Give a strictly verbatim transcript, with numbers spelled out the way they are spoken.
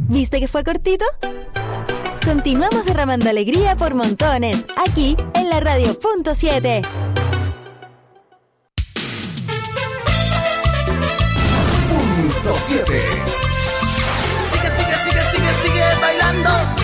¿Viste que fue cortito? Continuamos derramando alegría por montones, aquí en la radio punto siete. Punto siete. Sigue, sigue, sigue, sigue, sigue bailando.